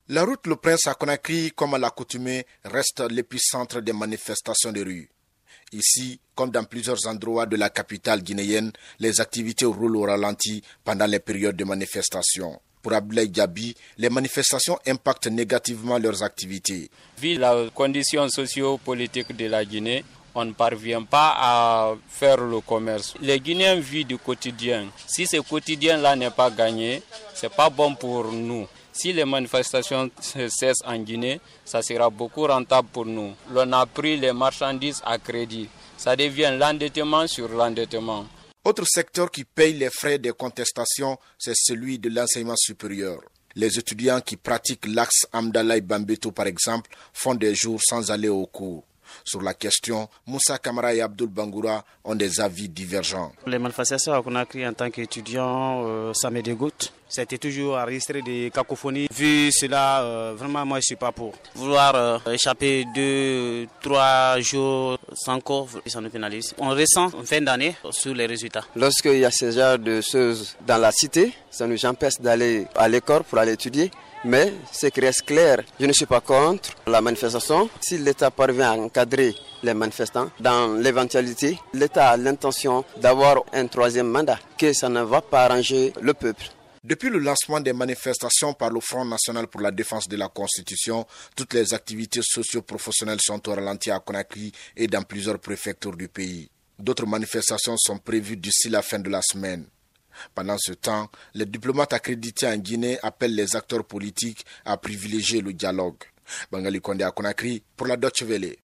La route Le Prince à Conakry, comme à l'accoutumée, reste l'épicentre des manifestations de rue. Ici, comme dans plusieurs endroits de la capitale guinéenne, les activités roulent au ralenti pendant les périodes de manifestation. Pour Abdoulaye Diaby, les manifestations impactent négativement leurs activités. Vu la condition socio-politique de la Guinée, on ne parvient pas à faire le commerce. Les Guinéens vivent du quotidien. Si ce quotidien-là n'est pas gagné, ce n'est pas bon pour nous. Si les manifestations cessent en Guinée, ça sera beaucoup rentable pour nous. On a pris les marchandises à crédit. Ça devient l'endettement sur l'endettement. Autre secteur qui paye les frais des contestations, c'est celui de l'enseignement supérieur. Les étudiants qui pratiquent l'axe Amdalaï-Bambeto, par exemple, font des jours sans aller au cours. Sur la question, Moussa Kamara et Abdoul Bangoura ont des avis divergents. Les manifestations à Conakry en tant qu'étudiant, ça me dégoûte. C'était toujours enregistré des cacophonies. Vu cela, vraiment, moi, je ne suis pas pour. Vouloir échapper 2-3 jours sans cours, ça nous pénalise. On ressent en fin d'année sur les résultats. Lorsqu'il y a ce genre de choses dans la cité, ça nous empêche d'aller à l'école pour aller étudier. Mais ce qui reste clair, je ne suis pas contre la manifestation. Si l'État parvient à encadrer les manifestants, dans l'éventualité, l'État a l'intention d'avoir un troisième mandat, que ça ne va pas arranger le peuple. Depuis le lancement des manifestations par le Front national pour la défense de la Constitution, toutes les activités socio-professionnelles sont au ralenti à Conakry et dans plusieurs préfectures du pays. D'autres manifestations sont prévues d'ici la fin de la semaine. Pendant ce temps, les diplomates accrédités en Guinée appellent les acteurs politiques à privilégier le dialogue. Bangali Kondé à Conakry pour la Deutsche Welle.